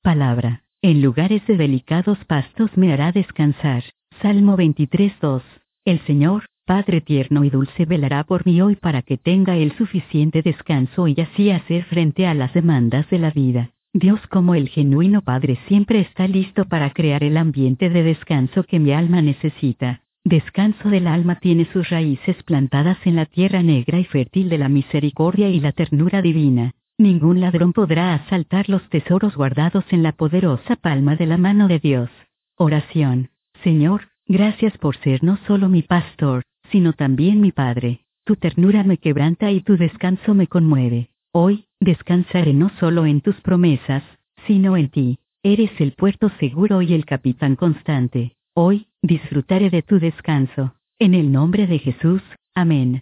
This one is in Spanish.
Palabra. En lugares de delicados pastos me hará descansar. Salmo 23:2. El Señor, Padre tierno y dulce, velará por mí hoy para que tenga el suficiente descanso y así hacer frente a las demandas de la vida. Dios, como el genuino Padre, siempre está listo para crear el ambiente de descanso que mi alma necesita. Descanso del alma tiene sus raíces plantadas en la tierra negra y fértil de la misericordia y la ternura divina. Ningún ladrón podrá asaltar los tesoros guardados en la poderosa palma de la mano de Dios. Oración. Señor, gracias por ser no solo mi pastor, sino también mi Padre. Tu ternura me quebranta y tu descanso me conmueve. Hoy, descansaré no solo en tus promesas, sino en ti. Eres el puerto seguro y el capitán constante. Hoy, disfrutaré de tu descanso. En el nombre de Jesús, amén.